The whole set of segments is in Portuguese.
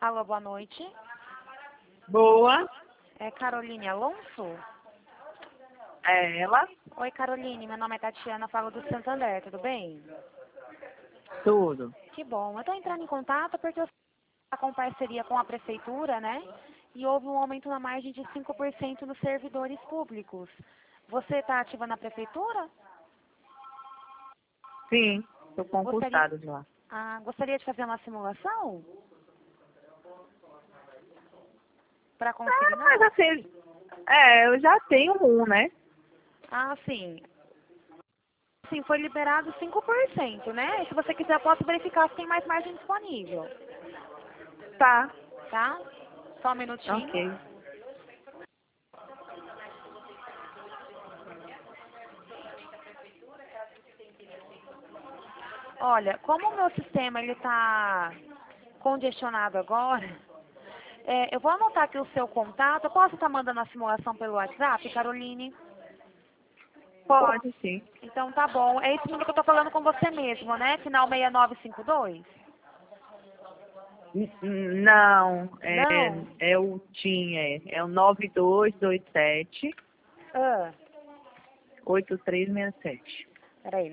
Alô, boa noite. Boa, É Caroline Alonso? é ela, Oi, Caroline. Meu nome é Tatiana, falo do Santander, tudo bem? tudo. Que bom. Eu tô entrando em contato porque eu estou com parceria com a prefeitura, né? E houve um aumento na margem de 5% nos servidores públicos. Você está ativa na prefeitura? Sim, estou Gostaria, concursada já. gostaria de fazer uma simulação para Ah, mas consignar? assim, eu já tenho um, né? Ah, sim. Sim, foi liberado 5%, né? Se você quiser, eu posso verificar se tem mais margem disponível, Tá, tá? Só um minutinho. ok. Olha, como o meu sistema ele está congestionado agora, eu vou anotar aqui o seu contato. Eu posso estar mandando a simulação pelo WhatsApp, Caroline? Pode sim. Então tá bom. É esse número que eu tô falando com você mesmo, né? Final 6952? Não, Não? é o TIM, é o 9227 Ah, 8367. peraí,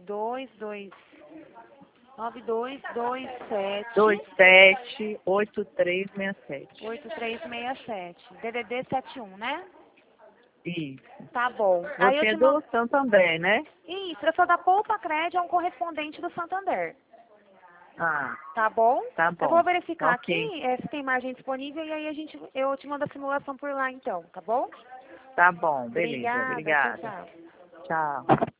9227 27 8367. 8367. DDD 71, né? Isso. Tá bom. Aí eu Você é te mando. do Santander, né? Isso, eu sou da Poupa Cred, é um correspondente do Santander. Ah, Tá bom? tá Eu vou bom. verificar Ok. aqui se tem margem disponível e aí eu te mando a simulação por lá então, tá bom? Tá bom, beleza. Obrigada, tchau, Obrigada. tchau. Tchau.